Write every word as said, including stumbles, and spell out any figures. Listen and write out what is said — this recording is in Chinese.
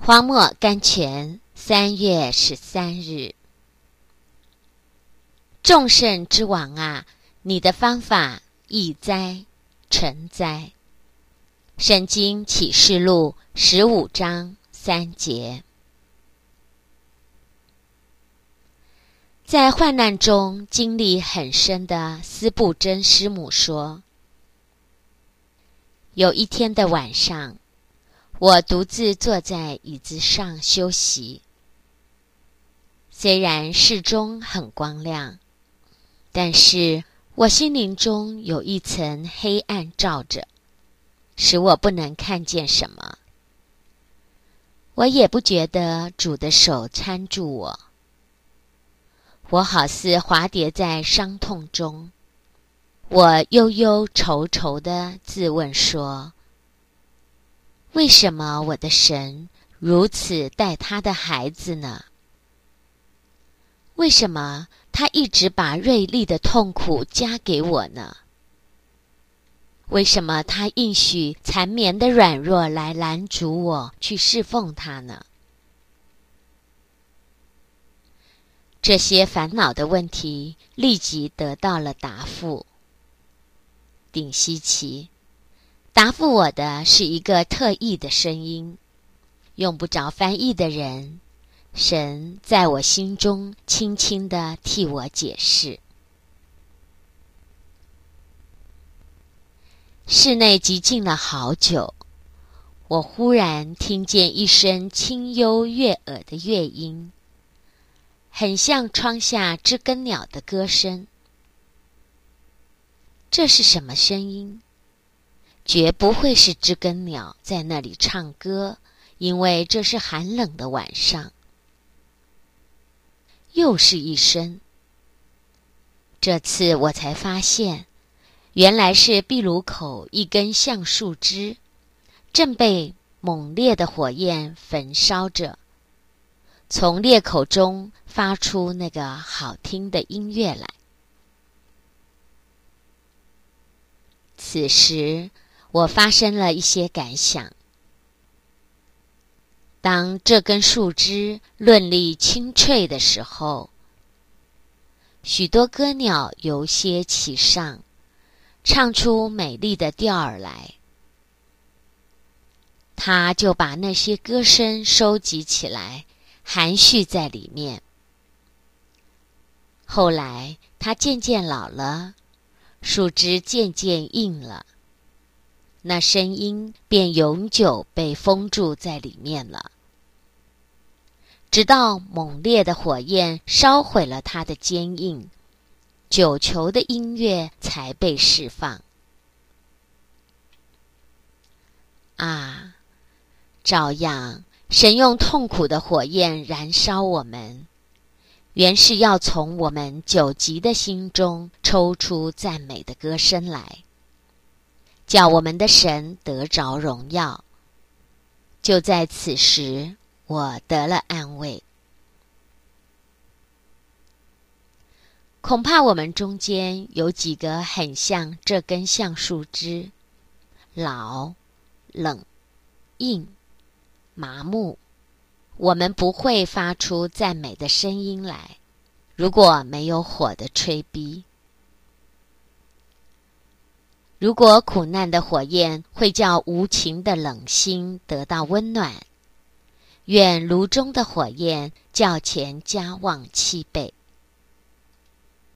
荒漠甘泉，三月十三日。众圣之王啊，你的方法易哉，诚哉。圣经启示录十五章三节。在患难中经历很深的司布真师母说，有一天的晚上，我独自坐在椅子上休息。虽然室中很光亮，但是我心灵中有一层黑暗罩着，使我不能看见什么。我也不觉得主的手搀住我，我好似滑跌在伤痛中。我忧忧愁愁地自问说，为什么我的神如此待他的孩子呢？为什么他一直把锐利的痛苦加给我呢？为什么他应许缠绵的软弱来拦阻我去侍奉他呢？这些烦恼的问题立即得到了答复。顶稀奇，答复我的是一个特异的声音，用不着翻译的人，神在我心中轻轻地替我解释。室内寂静了好久，我忽然听见一声清幽悦耳的乐音，很像窗下知更鸟的歌声。这是什么声音？绝不会是知更鸟在那里唱歌，因为这是寒冷的晚上。又是一声，这次我才发现，原来是壁炉口一根橡树枝正被猛烈的火焰焚烧着，从裂口中发出那个好听的音乐来。此时我发生了一些感想。当这根树枝论力清脆的时候，许多歌鸟游歇其上，唱出美丽的调儿来。他就把那些歌声收集起来，含蓄在里面。后来他渐渐老了，树枝渐渐硬了，那声音便永久被封住在里面了，直到猛烈的火焰烧毁了它的坚硬，九球的音乐才被释放。啊，照样神用痛苦的火焰燃烧我们，原是要从我们久急的心中抽出赞美的歌声来，叫我们的神得着荣耀。就在此时，我得了安慰。恐怕我们中间有几个很像这根橡树枝，老、冷、硬、麻木，我们不会发出赞美的声音来，如果没有火的吹逼。如果苦难的火焰会叫无情的冷心得到温暖，愿炉中的火焰较前加旺七倍。